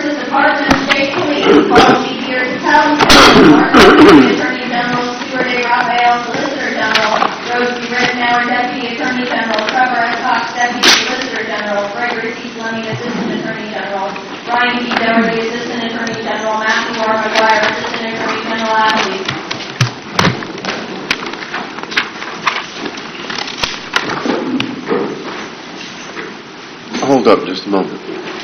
versus Department of State Police, Paul G. Pierce, Attorney General, Stuart A. Raphael, Solicitor General, Rose B. Rittenauer, Deputy Attorney General, Trevor S. Cox, Deputy Solicitor General, Gregory C. Fleming, Assistant Attorney General, Ryan P. Doherty, Assistant Attorney General, Matthew R. McGuire, Assistant Attorney General, Athlete. Hold up just a moment.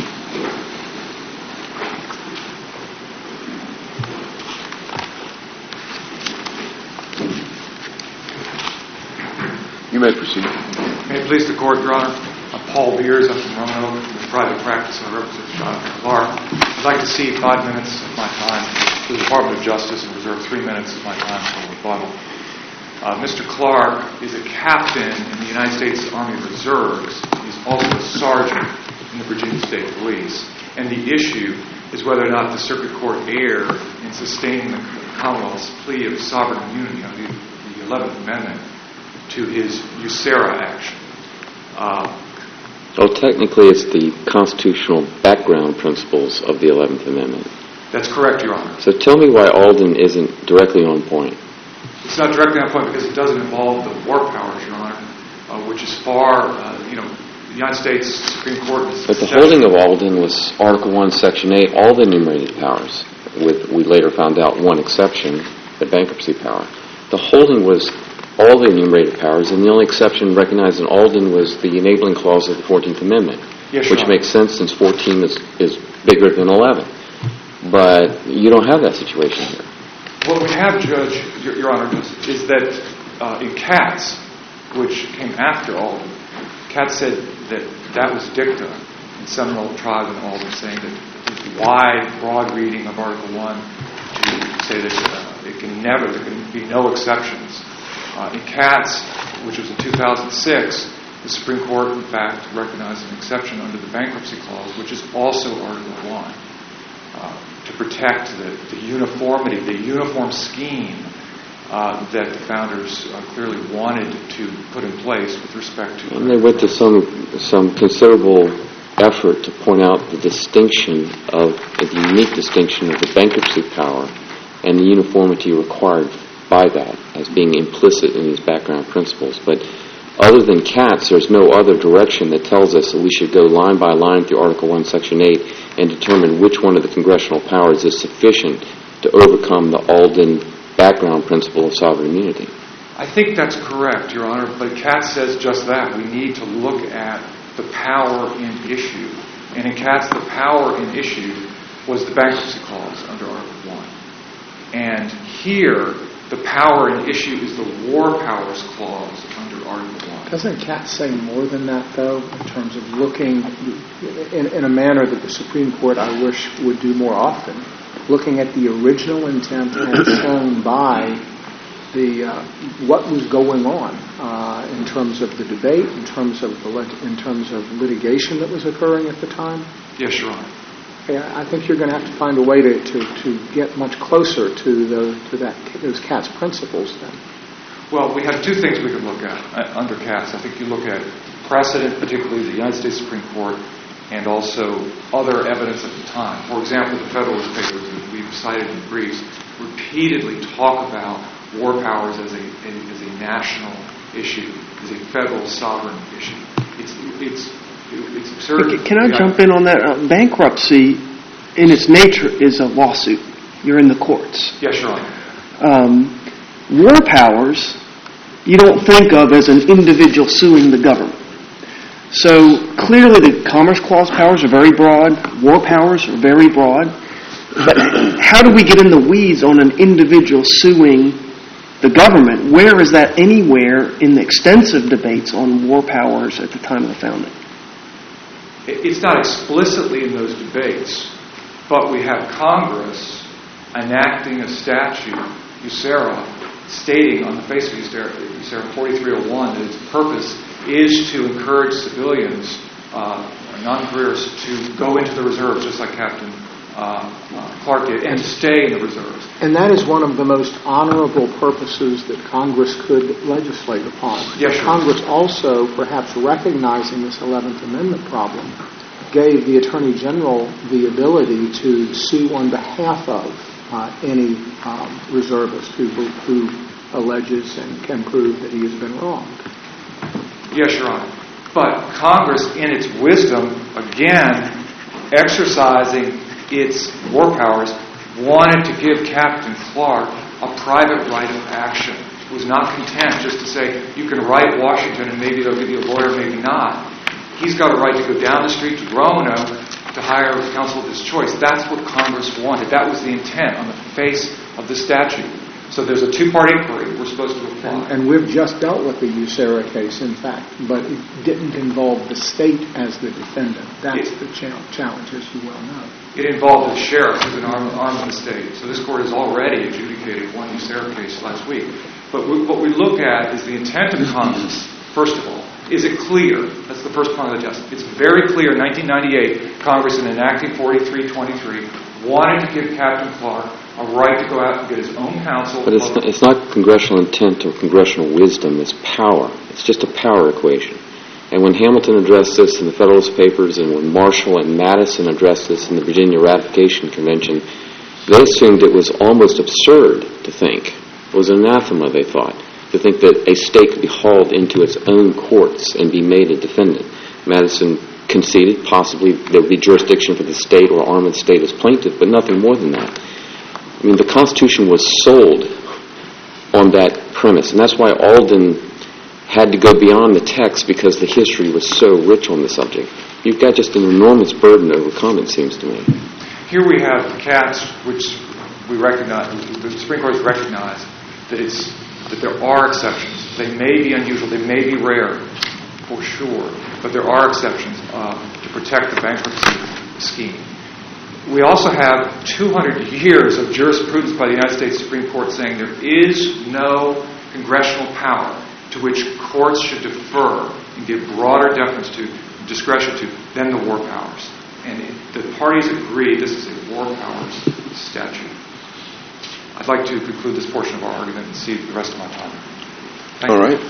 You may proceed. May it please the Court, Your Honor. I'm Paul Beers. I'm from Roanoke. I'm in private practice. I represent Jonathan Clark. I'd like to cede 5 minutes of my time to the Department of Justice and reserve 3 minutes of my time for rebuttal. Mr. Clark is a captain in the United States Army Reserves. He's also a sergeant in the Virginia State Police. And the issue is whether or not the Circuit Court erred in sustaining the Commonwealth's plea of sovereign immunity under the 11th Amendment to his USERRA action. Well, technically it's the constitutional background principles of the 11th Amendment. That's correct, Your Honor. So tell me why Alden isn't directly on point. It's not directly on point because it doesn't involve the war powers, Your Honor, which is far, the United States Supreme Court is... But the holding of Alden was Article 1, Section 8, all the enumerated powers, with, we later found out, one exception, the bankruptcy power. The holding was all the enumerated powers, and the only exception recognized in Alden was the enabling clause of the 14th Amendment, yes, which makes sense since 14 is bigger than 11. But you don't have that situation here. What we have, Judge, Your Honor, is that in Katz, which came after Alden, Katz said that was dicta in Seminole Tribe and Alden, saying that the wide, broad reading of Article 1 to say that there can be no exceptions. In Katz, which was in 2006, the Supreme Court, in fact, recognized an exception under the bankruptcy clause, which is also Article 1. To protect the uniformity, the uniform scheme that the founders clearly wanted to put in place with respect to... And they went to some considerable effort to point out the distinction of, the unique distinction of the bankruptcy power and the uniformity required by that as being implicit in these background principles. But other than Katz, there's no other direction that tells us that we should go line by line through Article 1, Section 8 and determine which one of the congressional powers is sufficient to overcome the Alden background principle of sovereign immunity. I think that's correct, Your Honor, but Katz says just that. We need to look at the power in issue. And in Katz, the power in issue was the bankruptcy clause under Article 1. And here, the power in issue is the war powers clause under Article 1. Doesn't Katz say more than that, though, in terms of looking in a manner that the Supreme Court, I wish, would do more often, looking at the original intent as shown by what was going on in terms of the debate, in terms of litigation that was occurring at the time? Yes, Your Honor. I think you're going to have to find a way to get much closer to those Katz principles then. Well, we have two things we could look at under Katz. I think you look at precedent, particularly the United States Supreme Court, and also other evidence at the time. For example, the Federalist Papers that we've cited in briefs repeatedly talk about war powers as a national issue, as a federal sovereign issue. It's absurd. Can I jump in on that? Bankruptcy, in its nature, is a lawsuit. You're in the courts. Yes, Your Honor. War powers, you don't think of as an individual suing the government. So clearly the Commerce Clause powers are very broad. War powers are very broad. But how do we get in the weeds on an individual suing the government? Where is that anywhere in the extensive debates on war powers at the time of the founding? It's not explicitly in those debates, but we have Congress enacting a statute, USERRA, stating on the face of USERRA 4301 that its purpose is to encourage civilians, non-careers, to go into the reserves, just like Captain Clark did, and stay in the reserves. And that is one of the most honorable purposes that Congress could legislate upon. Yes, sure. Congress also, perhaps recognizing this 11th Amendment problem, gave the Attorney General the ability to sue on behalf of any reservist who alleges and can prove that he has been wronged. Yes, Your Honor. But Congress, in its wisdom, again, exercising its war powers, wanted to give Captain Clark a private right of action. It was not content just to say, you can write Washington and maybe they'll give you a lawyer, maybe not. He's got a right to go down the street to Roanoke to hire counsel of his choice. That's what Congress wanted. That was the intent on the face of the statute. So there's a two-part inquiry we're supposed to apply. And we've just dealt with the USERRA case, in fact, but it didn't involve the state as the defendant. That's the challenge, as you well know. It involved the sheriff who's an arm of the state. So this court has already adjudicated one USERRA case last week. But what we look at is the intent of Congress, first of all. Is it clear? That's the first part of the test. It's very clear in 1998, Congress, in enacting 4323, wanted to give Captain Clark a right to go out and get his own counsel. But it's not congressional intent or congressional wisdom. It's power. It's just a power equation. And when Hamilton addressed this in the Federalist Papers and when Marshall and Madison addressed this in the Virginia Ratification Convention, they assumed it was almost absurd to think. It was anathema, they thought, to think that a state could be hauled into its own courts and be made a defendant. Madison conceded possibly there would be jurisdiction for the state or arm of the state as plaintiff, but nothing more than that. I mean, the Constitution was sold on that premise, and that's why Alden had to go beyond the text because the history was so rich on the subject. You've got just an enormous burden to overcome, it seems to me. Here we have Katz, which we recognize, the Supreme Court has recognized that there are exceptions. They may be unusual, they may be rare, for sure, but there are exceptions to protect the bankruptcy scheme. We also have 200 years of jurisprudence by the United States Supreme Court saying there is no congressional power to which courts should defer and give broader deference to, discretion to, than the war powers. And the parties agree this is a war powers statute. I'd like to conclude this portion of our argument and cede the rest of my time. Thank All you. right.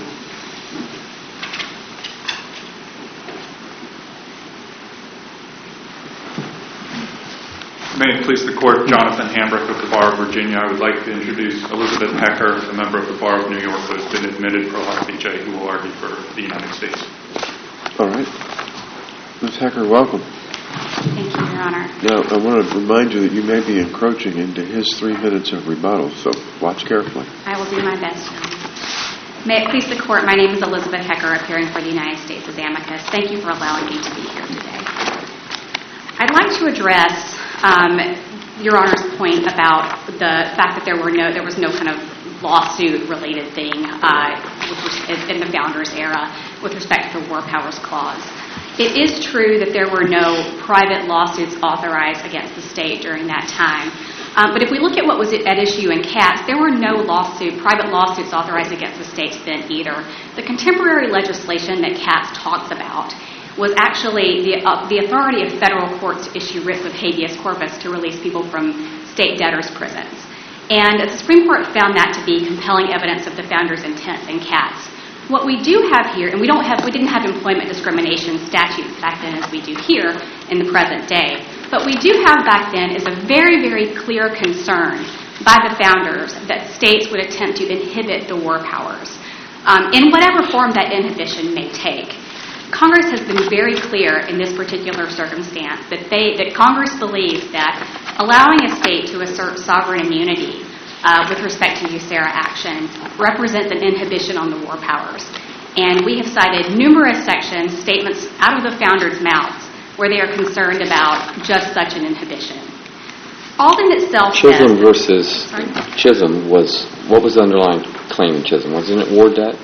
May it please the Court, Jonathan Hambrick of the Bar of Virginia. I would like to introduce Elizabeth Hecker, a member of the Bar of New York who has been admitted pro hac vice, who will argue for the United States. All right. Ms. Hecker, welcome. Thank you, Your Honor. Now, I want to remind you that you may be encroaching into his 3 minutes of rebuttal, so watch carefully. I will do my best, Your Honor. May it please the Court, my name is Elizabeth Hecker, appearing for the United States as amicus. Thank you for allowing me to be here today. I'd like to address Your Honor's point about the fact that there was no kind of lawsuit-related thing in the Founders' era with respect to the War Powers Clause. It is true that there were no private lawsuits authorized against the state during that time. But if we look at what was at issue in Katz, there were no private lawsuits authorized against the states then either. The contemporary legislation that Katz talks about was actually the authority of federal courts to issue writs of habeas corpus to release people from state debtors' prisons. And the Supreme Court found that to be compelling evidence of the Founders' intent in Katz. What we do have here, and we didn't have employment discrimination statutes back then as we do here in the present day, but we do have back then is a very, very clear concern by the Founders that states would attempt to inhibit the war powers in whatever form that inhibition may take. Congress has been very clear in this particular circumstance that Congress believes that allowing a state to assert sovereign immunity with respect to USERRA actions represents an inhibition on the war powers. And we have cited numerous sections, statements out of the Founders' mouths, where they are concerned about just such an inhibition. Alden itself Chisholm says... versus Chisholm was, what was the underlying claim in Chisholm? Wasn't it war debt?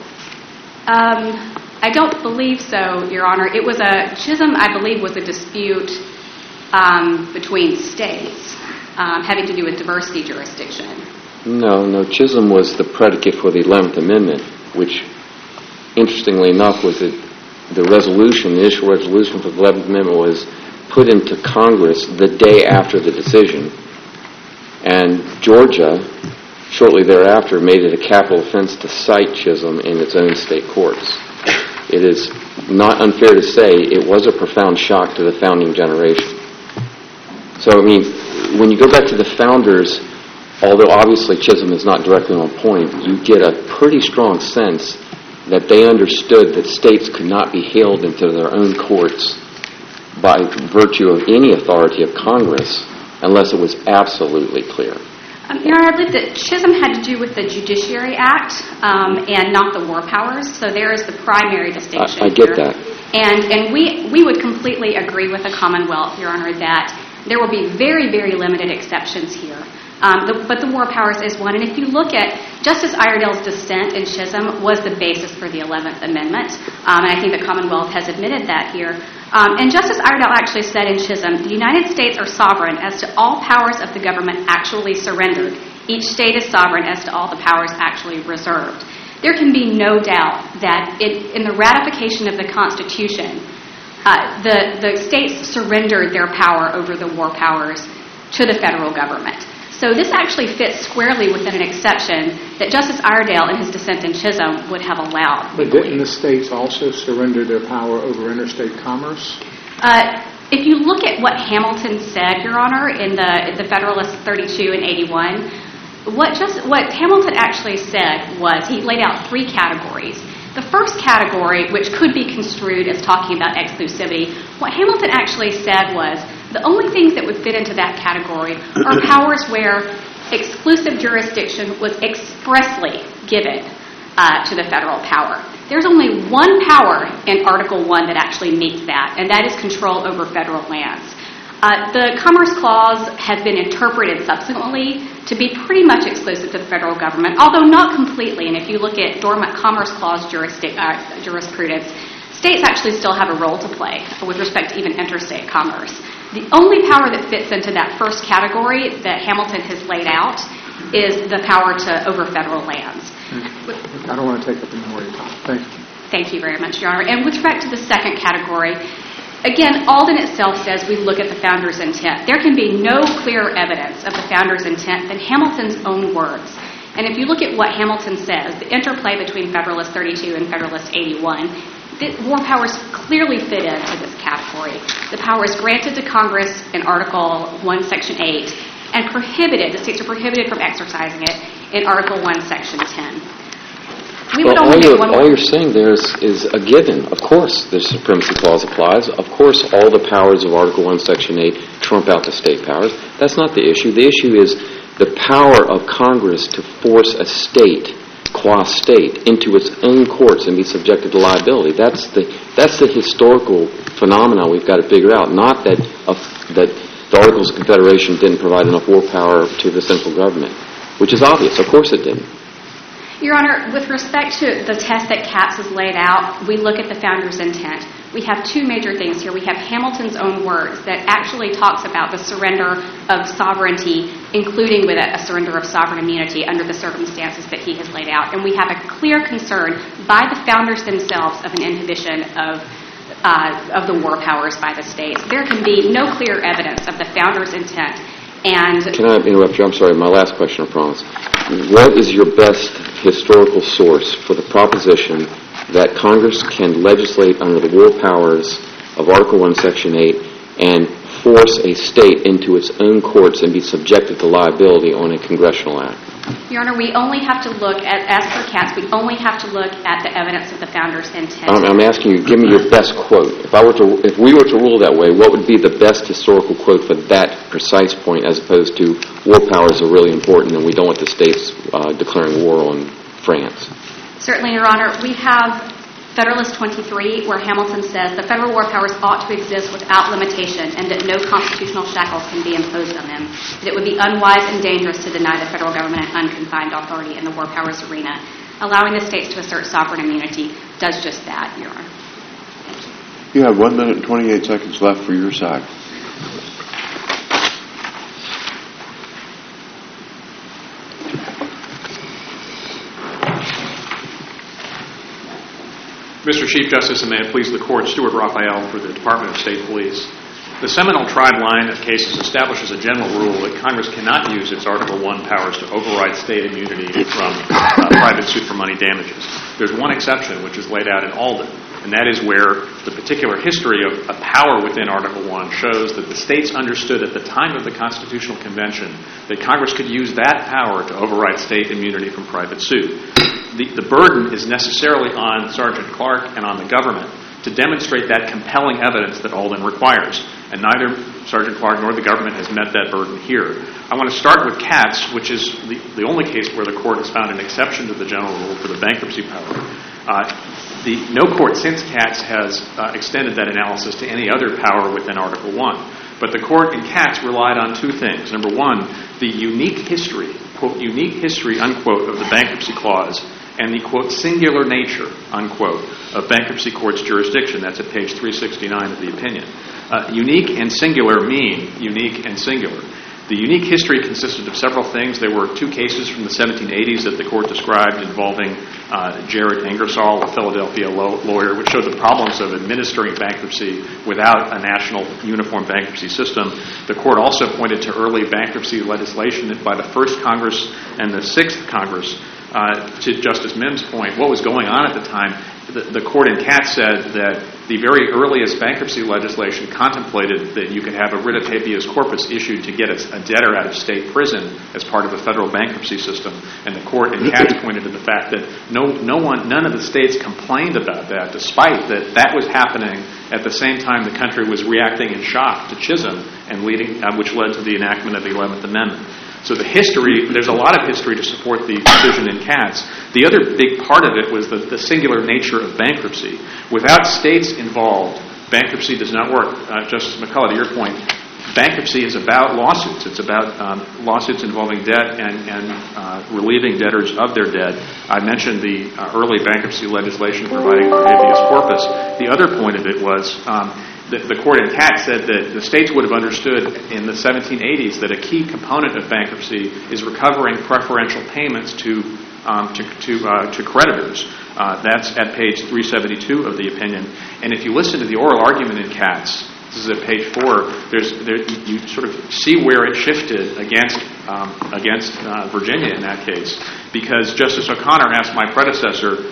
I don't believe so, Your Honor. It was Chisholm, I believe, was a dispute between states having to do with diversity jurisdiction. No. Chisholm was the predicate for the 11th Amendment, which, interestingly enough, was the initial resolution for the 11th Amendment was put into Congress the day after the decision. And Georgia, shortly thereafter, made it a capital offense to cite Chisholm in its own state courts. it is not unfair to say it was a profound shock to the founding generation. So, I mean, when you go back to the founders, although obviously Chisholm is not directly on point, you get a pretty strong sense that they understood that states could not be hailed into their own courts by virtue of any authority of Congress unless it was absolutely clear. Your Honor, I believe that Chisholm had to do with the Judiciary Act and not the war powers, so there is the primary distinction I get here. that. And we would completely agree with the Commonwealth, Your Honor, that there will be very, very limited exceptions here. But the war powers is one. And if you look at Justice Iredale's dissent in Chisholm was the basis for the 11th Amendment, and I think the Commonwealth has admitted that here. And Justice Iredale actually said in Chisholm, the United States are sovereign as to all powers of the government actually surrendered. Each state is sovereign as to all the powers actually reserved. There can be no doubt that in the ratification of the Constitution, the states surrendered their power over the war powers to the federal government. So this actually fits squarely within an exception that Justice Iredale in his dissent in Chisholm would have allowed. But didn't the states also surrender their power over interstate commerce? If you look at what Hamilton said, Your Honor, in the Federalist 32 and 81, what Hamilton actually said was he laid out three categories. The first category, which could be construed as talking about exclusivity, what Hamilton actually said was the only things that would fit into that category are powers where exclusive jurisdiction was expressly given to the federal power. There's only one power in Article I that actually meets that, and that is control over federal lands. The Commerce Clause has been interpreted subsequently to be pretty much exclusive to the federal government, although not completely. And if you look at dormant Commerce Clause jurisprudence, states actually still have a role to play with respect to even interstate commerce. The only power that fits into that first category that Hamilton has laid out is the power over federal lands. I don't want to take up any more of your time. Thank you. Thank you very much, Your Honor. And with respect to the second category, again, Alden itself says we look at the founder's intent. There can be no clearer evidence of the founder's intent than Hamilton's own words. And if you look at what Hamilton says, the interplay between Federalist 32 and Federalist 81, the war powers clearly fit into this category. The power is granted to Congress in Article 1, Section 8, and prohibited, the states are prohibited from exercising it in Article 1, Section 10. All you're saying there is a given. Of course, the Supremacy Clause applies. Of course, all the powers of Article 1, Section 8 trump out the state powers. That's not the issue. The issue is the power of Congress to force a state, qua state, into its own courts and be subjected to liability. That's the historical phenomena we've got to figure out. Not that the Articles of Confederation didn't provide enough war power to the central government, which is obvious. Of course it didn't. Your Honor, with respect to the test that Capps has laid out, we look at the founder's intent. We have two major things here. We have Hamilton's own words that actually talks about the surrender of sovereignty, including with a surrender of sovereign immunity under the circumstances that he has laid out. And we have a clear concern by the founders themselves of an inhibition of the war powers by the states. There can be no clear evidence of the founder's intent. And can I interrupt you? I'm sorry, my last question, I promise. What is your best historical source for the proposition that Congress can legislate under the war powers of Article 1, Section 8 and force a state into its own courts and be subjected to liability on a congressional act? Your Honor, we only have to look at, as per Capps, we only have to look at the evidence of the founder's intent. I'm asking you, give me your best quote. If we were to rule that way, what would be the best historical quote for that precise point, as opposed to war powers are really important and we don't want the states declaring war on France? Certainly, Your Honor. We have Federalist 23, where Hamilton says the federal war powers ought to exist without limitation and that no constitutional shackles can be imposed on them. That it would be unwise and dangerous to deny the federal government an unconfined authority in the war powers arena. Allowing the states to assert sovereign immunity does just that, Your Honor. You have 1 minute and 28 seconds left for your side. Mr. Chief Justice, and may it please the Court, Stuart Raphael for the Department of State Police. The Seminole Tribe line of cases establishes a general rule that Congress cannot use its Article I powers to override state immunity from private suit for money damages. There's one exception, which is laid out in Alden, and that is where the particular history of power within Article I shows that the states understood at the time of the Constitutional Convention that Congress could use that power to override state immunity from private suit. The burden is necessarily on Sergeant Clark and on the government to demonstrate that compelling evidence that Alden requires. And neither Sergeant Clark nor the government has met that burden here. I want to start with Katz, which is the only case where the court has found an exception to the general rule for the bankruptcy power. No court since Katz has extended that analysis to any other power within Article I. But the court in Katz relied on two things. Number one, the unique history, quote, unique history, unquote, of the bankruptcy clause and the, quote, singular nature, unquote, of bankruptcy court's jurisdiction. That's at page 369 of the opinion. Unique and singular mean unique and singular. The unique history consisted of several things. There were two cases from the 1780s that the court described involving Jared Ingersoll, a Philadelphia lawyer, which showed the problems of administering bankruptcy without a national uniform bankruptcy system. The court also pointed to early bankruptcy legislation by the first Congress and the sixth Congress. To Justice Mims' point, what was going on at the time, the court in Katz said that the very earliest bankruptcy legislation contemplated that you could have a writ of habeas corpus issued to get a debtor out of state prison as part of the federal bankruptcy system. And the court in Katz pointed to the fact that none of the states complained about that, despite that was happening at the same time the country was reacting in shock to Chisholm, and which led to the enactment of the 11th Amendment. So the history, there's a lot of history to support the decision in Katz. The other big part of it was the singular nature of bankruptcy. Without states involved, bankruptcy does not work. Justice McCullough, to your point, bankruptcy is about lawsuits. It's about lawsuits involving debt and relieving debtors of their debt. I mentioned the early bankruptcy legislation providing for habeas corpus. The other point of it was the court in Katz said that the states would have understood in the 1780s that a key component of bankruptcy is recovering preferential payments to creditors. That's at page 372 of the opinion. And if you listen to the oral argument in Katz, this is at page 4, you sort of see where it shifted against Virginia in that case, because Justice O'Connor asked my predecessor,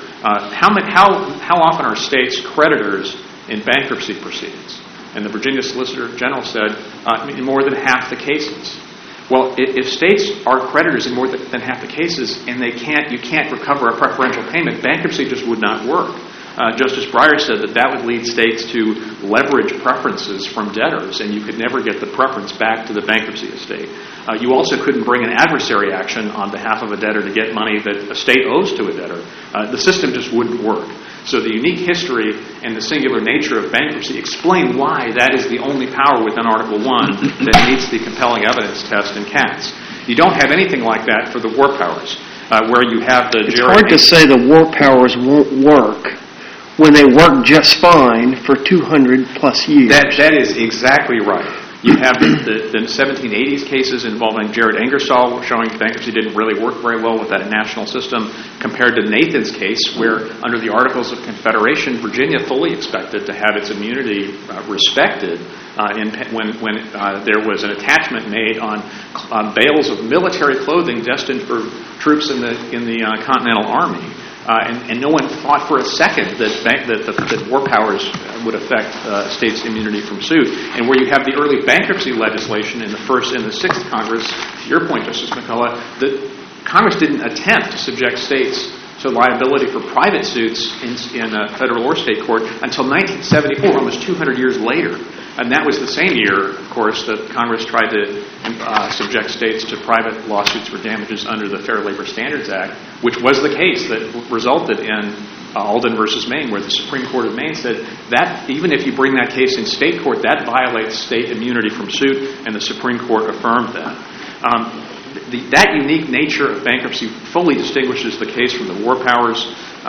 how often are states creditors in bankruptcy proceedings? And the Virginia Solicitor General said, in more than half the cases. Well, if states are creditors in more than half the cases and you can't recover a preferential payment, bankruptcy just would not work. Justice Breyer said that would lead states to leverage preferences from debtors, and you could never get the preference back to the bankruptcy estate. You also couldn't bring an adversary action on behalf of a debtor to get money that a state owes to a debtor. The system just wouldn't work. So the unique history and the singular nature of bankruptcy explain why that is the only power within Article I that meets the compelling evidence test in Katz. You don't have anything like that for the war powers, where you have the... It's hard to say the war powers won't work when they work just fine for 200 plus years. That is exactly right. You have the 1780s cases involving Jared Ingersoll showing bankruptcy didn't really work very well with that national system, compared to Nathan's case, where under the Articles of Confederation, Virginia fully expected to have its immunity respected when there was an attachment made on bales of military clothing destined for troops in the Continental Army. And no one thought for a second that war powers would affect states' immunity from suit. And where you have the early bankruptcy legislation in the first and the sixth Congress, to your point, Justice McCullough, that Congress didn't attempt to subject states to liability for private suits in a federal or state court until 1974, almost 200 years later. And that was the same year, of course, that Congress tried to subject states to private lawsuits for damages under the Fair Labor Standards Act, which was the case that resulted in Alden versus Maine, where the Supreme Court of Maine said that even if you bring that case in state court, that violates state immunity from suit, and the Supreme Court affirmed that. That unique nature of bankruptcy fully distinguishes the case from the war powers,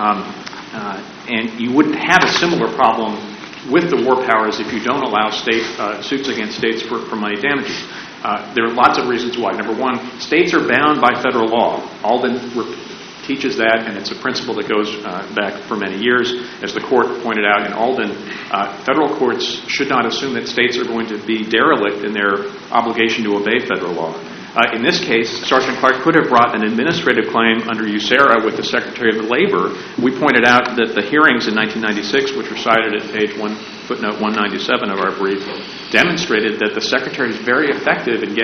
and you wouldn't have a similar problem with the war powers if you don't allow state suits against states for money damages. There are lots of reasons why. Number one, states are bound by federal law. Alden teaches that, and it's a principle that goes back for many years. As the court pointed out in Alden, federal courts should not assume that states are going to be derelict in their obligation to obey federal law. In this case, Sergeant Clark could have brought an administrative claim under USERRA with the Secretary of Labor. We pointed out that the hearings in 1996, which were cited at footnote 197 of our brief, demonstrated that the Secretary is very effective in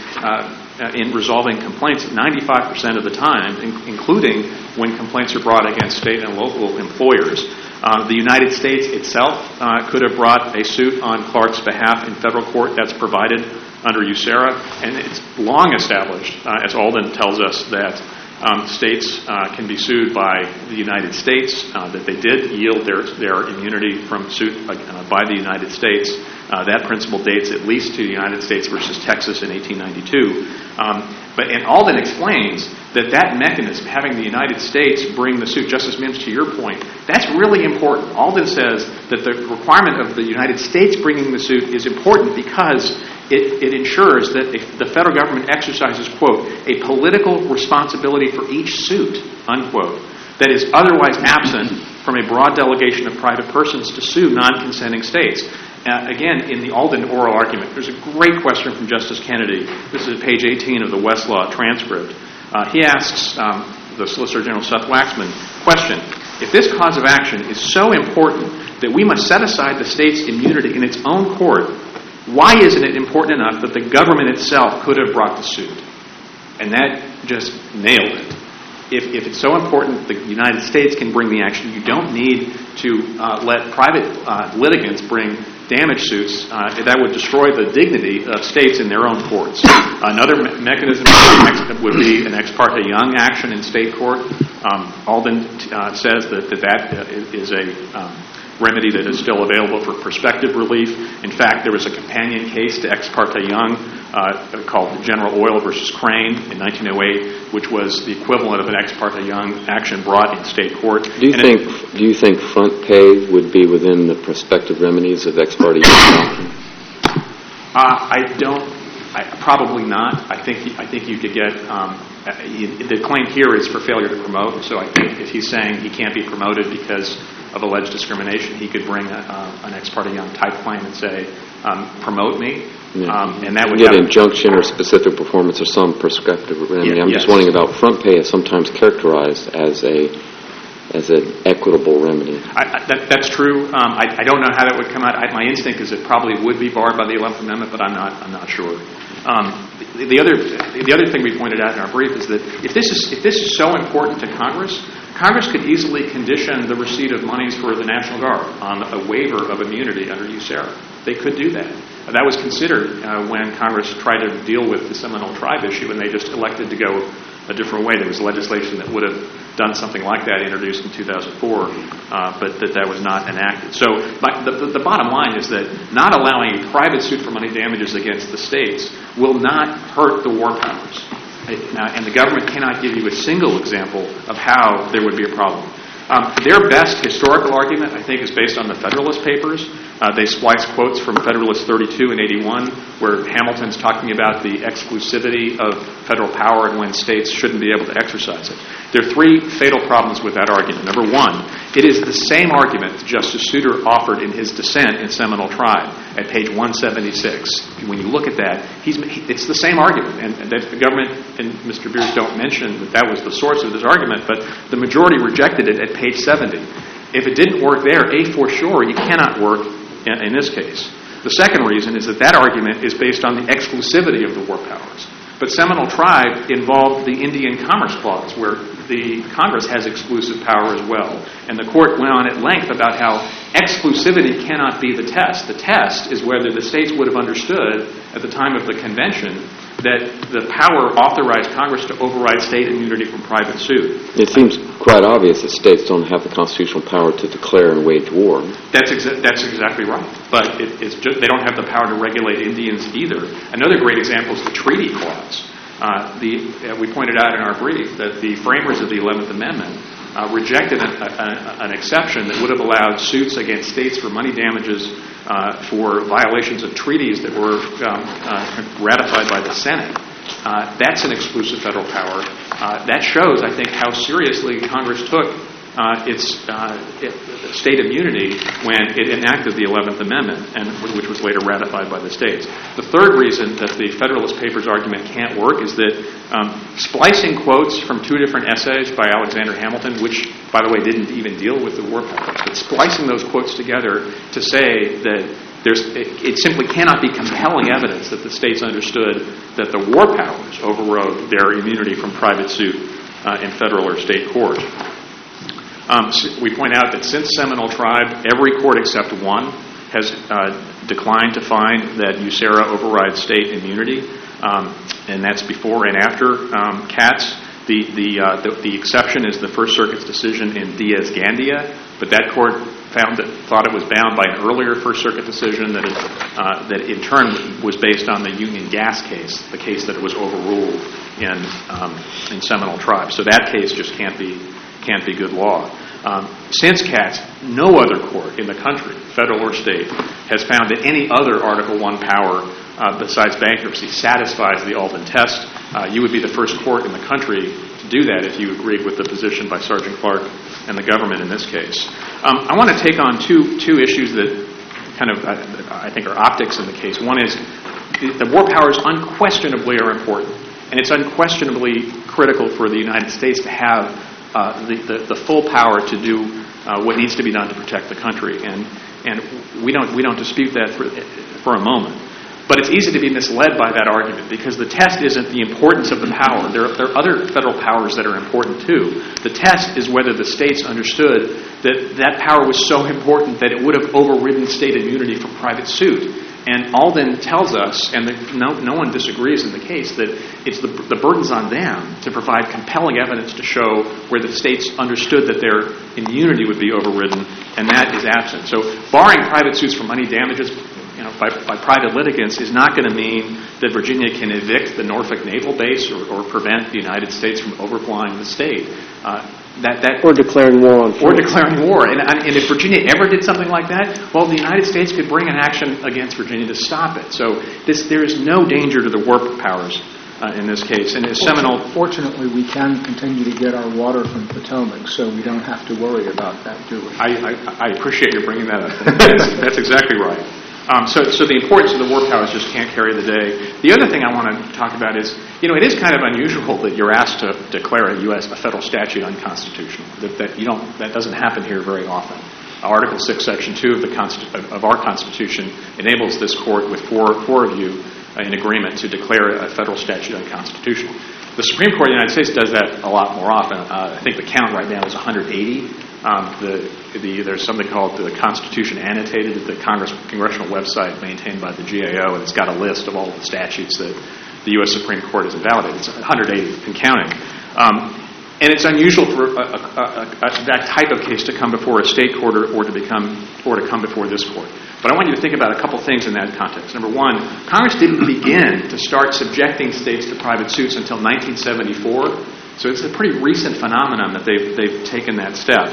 in resolving complaints 95% of the time, including when complaints are brought against state and local employers. The United States itself could have brought a suit on Clark's behalf in federal court. That's provided under USERRA, and it's long established, as Alden tells us, that states can be sued by the United States, that they did yield their immunity from suit by the United States. That principle dates at least to the United States versus Texas in 1892. And Alden explains that mechanism, having the United States bring the suit, Justice Mims, to your point, that's really important. Alden says that the requirement of the United States bringing the suit is important because it ensures that the federal government exercises, quote, a political responsibility for each suit, unquote, that is otherwise absent from a broad delegation of private persons to sue non-consenting states. Again, in the Alden oral argument, there's a great question from Justice Kennedy. This is at page 18 of the Westlaw transcript. He asks the Solicitor General Seth Waxman, question, if this cause of action is so important that we must set aside the state's immunity in its own court, why isn't it important enough that the government itself could have brought the suit? And that just nailed it. If it's so important the United States can bring the action, you don't need to let private litigants bring damage suits. That would destroy the dignity of states in their own courts. Another mechanism would be an ex parte Young action in state court. Alden says that is a remedy that is still available for prospective relief. In fact, there was a companion case to Ex parte Young called General Oil versus Crane in 1908, which was the equivalent of an Ex parte Young action brought in state court. Do you think front pay would be within the prospective remedies of Ex parte Young? Probably not. I think you could get. The claim here is for failure to promote. So I think if he's saying he can't be promoted because of alleged discrimination, he could bring an Ex parte Young type claim and say, promote me. Yeah. And that would get injunction or specific performance or some prescriptive remedy. I'm just wondering about front pay is sometimes characterized as an equitable remedy. That's true. I don't know how that would come out. My instinct is it probably would be barred by the 11th Amendment, but I'm not sure. The other thing we pointed out in our brief is that if this is so important to Congress could easily condition the receipt of monies for the National Guard on a waiver of immunity under USERRA. They could do that. That was considered when Congress tried to deal with the Seminole Tribe issue, and they just elected to go a different way. There was legislation that would have done something like that introduced in 2004, but that was not enacted. So the bottom line is that not allowing a private suit for money damages against the states will not hurt the war powers. And the government cannot give you a single example of how there would be a problem. Their best historical argument, I think, is based on the Federalist Papers. They splice quotes from Federalist 32 and 81, where Hamilton's talking about the exclusivity of federal power and when states shouldn't be able to exercise it. There are three fatal problems with that argument. Number one, it is the same argument Justice Souter offered in his dissent in Seminole Tribe at page 176. When you look at that, it's the same argument. And that the government and Mr. Beers don't mention that was the source of this argument, but the majority rejected it at page 70. If it didn't work there, for sure, you cannot work in this case. The second reason is that argument is based on the exclusivity of the war powers. But Seminole Tribe involved the Indian Commerce Clause, where the Congress has exclusive power as well. And the court went on at length about how exclusivity cannot be the test. The test is whether the states would have understood at the time of the convention that the power authorized Congress to override state immunity from private suit. It seems quite obvious that states don't have the constitutional power to declare and wage war. That's exactly right. But it's just they don't have the power to regulate Indians either. Another great example is the Treaty Clause. We pointed out in our brief that the framers of the 11th Amendment rejected an exception that would have allowed suits against states for money damages for violations of treaties that were ratified by the Senate. That's an exclusive federal power. That shows, I think, how seriously Congress took its state immunity when it enacted the 11th Amendment, which was later ratified by the states. The third reason that the Federalist Papers argument can't work is that splicing quotes from two different essays by Alexander Hamilton, which, by the way, didn't even deal with the war powers, but splicing those quotes together to say that it simply cannot be compelling evidence that the states understood that the war powers overrode their immunity from private suit in federal or state court. We point out that since Seminole Tribe, every court except one has declined to find that USERRA overrides state immunity, and that's before and after Katz. The exception is the First Circuit's decision in Diaz-Gandia, but that court thought it was bound by an earlier First Circuit decision that in turn was based on the Union Gas case, the case that was overruled in Seminole Tribe. So that case just can't be good law. Since Katz, no other court in the country, federal or state, has found that any other Article I power besides bankruptcy satisfies the Alden test. You would be the first court in the country to do that if you agreed with the position by Sergeant Clark and the government in this case. I want to take on two issues that kind of, I think, are optics in the case. One is the war powers unquestionably are important, and it's unquestionably critical for the United States to have the full power to do what needs to be done to protect the country, and we don't dispute that for a moment. But it's easy to be misled by that argument because the test isn't the importance of the power. There are other federal powers that are important too. The test is whether the states understood that power was so important that it would have overridden state immunity from private suit. And Alden tells us, and no one disagrees in the case, that it's the burden's on them to provide compelling evidence to show where the states understood that their immunity would be overridden, and that is absent. So barring private suits for money damages by private litigants is not going to mean that Virginia can evict the Norfolk Naval Base or prevent the United States from overflying the state. Or declaring war on France. Or declaring war. And if Virginia ever did something like that, well, the United States could bring an action against Virginia to stop it. So there is no danger to the war powers in this case. And Seminole... Fortunately, we can continue to get our water from Potomac, so we don't have to worry about that, do we? I appreciate you bringing that up. That's exactly right. So the importance of the war powers just can't carry the day. The other thing I want to talk about is, it is kind of unusual that you're asked to declare a federal statute unconstitutional. That doesn't happen here very often. Article 6, Section 2 of our Constitution enables this court, with four of you in agreement, to declare a federal statute unconstitutional. The Supreme Court of the United States does that a lot more often. I think the count right now is 180. There's something called the Constitution Annotated at the congressional website maintained by the GAO, and it's got a list of all of the statutes that the U.S. Supreme Court has invalidated. It's 180 and counting. And it's unusual for that type of case to come before a state court or to come before this court. But I want you to think about a couple things in that context. Number one, Congress didn't begin to start subjecting states to private suits until 1974. So it's a pretty recent phenomenon that they've taken that step.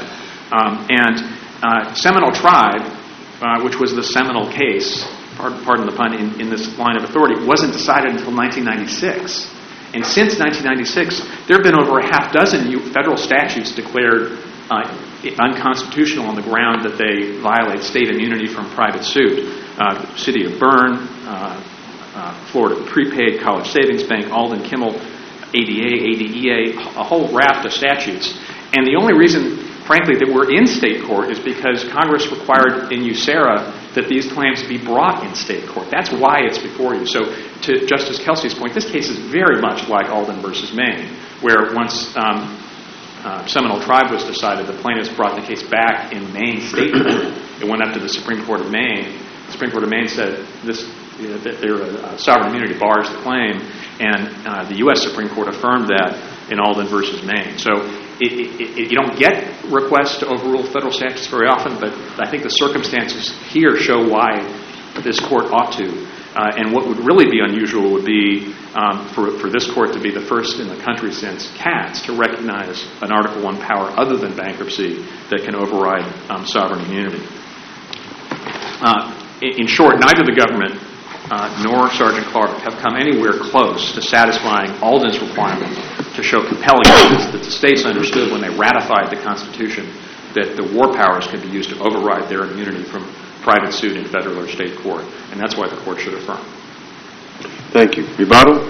Seminole Tribe, which was the seminal case, pardon the pun, in this line of authority, wasn't decided until 1996. And since 1996, there have been over a half dozen federal statutes declared unconstitutional on the ground that they violate state immunity from private suit. City of Bern, Florida Prepaid, College Savings Bank, Alden Kimmel, ADA, ADEA, a whole raft of statutes. And the only reason, frankly, that we're in state court is because Congress required in USERRA that these claims be brought in state court. That's why it's before you. So to Justice Kelsey's point, this case is very much like Alden versus Maine, where once Seminole Tribe was decided, the plaintiffs brought the case back in Maine state court. It went up to the Supreme Court of Maine. The Supreme Court of Maine said that their sovereign immunity bars the claim, and the U.S. Supreme Court affirmed that in Alden versus Maine. So you don't get requests to overrule federal statutes very often, but I think the circumstances here show why this court ought to. And what would really be unusual would be for this court to be the first in the country since Katz to recognize an Article I power other than bankruptcy that can override sovereign immunity. In short, neither the government nor Sergeant Clark have come anywhere close to satisfying Alden's requirement to show compelling evidence that the states understood when they ratified the Constitution that the war powers could be used to override their immunity from private suit in federal or state court. And that's why the court should affirm. Thank you. Rebuttal?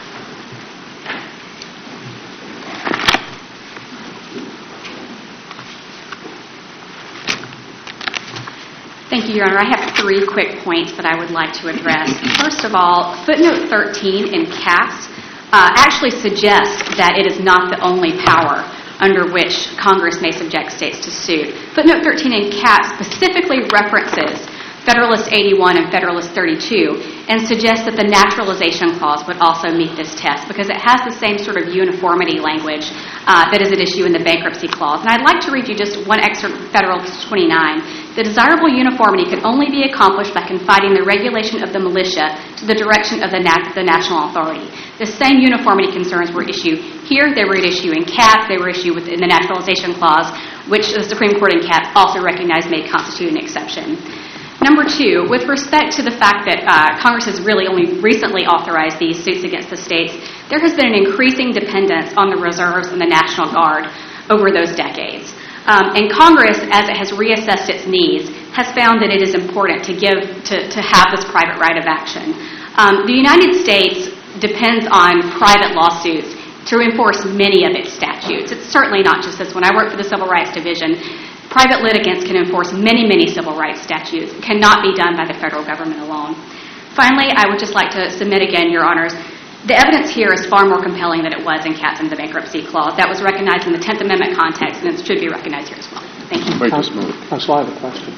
Thank you, Your Honor. I have 3 quick points that I would like to address. First of all, footnote 13 in Katz actually suggests that it is not the only power under which Congress may subject states to suit. Footnote 13 in Katz specifically references Federalist 81 and Federalist 32 and suggests that the naturalization clause would also meet this test because it has the same sort of uniformity language that is at issue in the bankruptcy clause. And I'd like to read you just one excerpt from Federalist 29. The desirable uniformity can only be accomplished by confining the regulation of the militia to the direction of the national authority. The same uniformity concerns were issued here. They were at issue in Katz. They were issued within the naturalization clause, which the Supreme Court in Katz also recognized may constitute an exception. Number 2, with respect to the fact that Congress has really only recently authorized these suits against the states, there has been an increasing dependence on the reserves and the National Guard over those decades. And Congress, as it has reassessed its needs, has found that it is important to have this private right of action. The United States depends on private lawsuits to enforce many of its statutes. It's certainly not just this one. I work for the Civil Rights Division. Private litigants can enforce many, many civil rights statutes. It cannot be done by the federal government alone. Finally, I would just like to submit again, Your Honors, the evidence here is far more compelling than it was in Katz and the Bankruptcy Clause. That was recognized in the 10th Amendment context, and it should be recognized here as well. Thank you. Wait just a minute. Counsel, I have a question.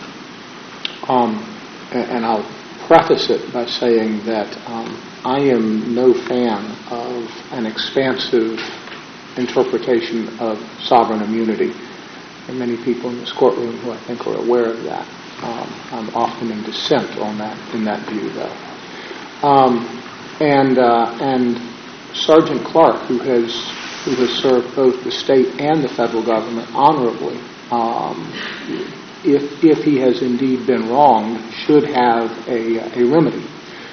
And I'll preface it by saying that I am no fan of an expansive interpretation of sovereign immunity. There are many people in this courtroom who I think are aware of that. I'm often in dissent on that, in that view, though. And Sergeant Clark, who has served both the state and the federal government honorably, if he has indeed been wronged, should have a remedy.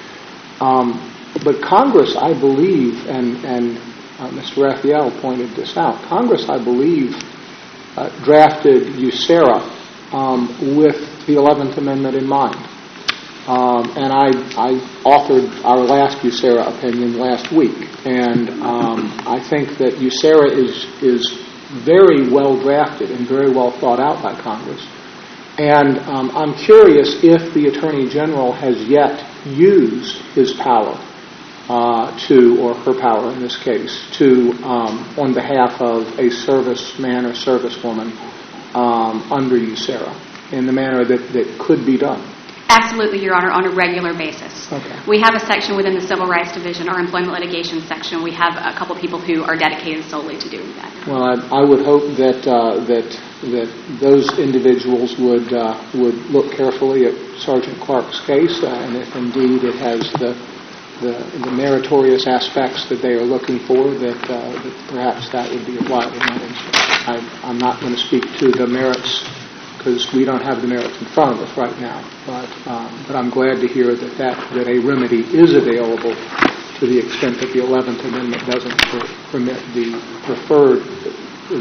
But Congress, I believe, and Mr. Raphael pointed this out, Congress, I believe, drafted USERRA with the 11th Amendment in mind. And I authored our last USERRA opinion last week. And I think that USERRA is very well drafted and very well thought out by Congress. And I'm curious if the Attorney General has yet used his power or her power in this case, on behalf of a serviceman or servicewoman under USERRA in the manner that could be done. Absolutely, Your Honor, on a regular basis. Okay. We have a section within the Civil Rights Division, our Employment Litigation section. We have a couple people who are dedicated solely to doing that. Well, I would hope that those individuals would look carefully at Sergeant Clark's case, and if indeed it has the meritorious aspects that they are looking for, that perhaps that would be applied in that instance. I'm not going to speak to the merits because we don't have the merits in front of us right now, but I'm glad to hear that a remedy is available to the extent that the 11th Amendment doesn't permit the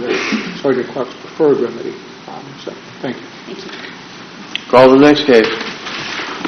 Sergeant Clark's preferred remedy. So, thank you. Thank you. Call the next case.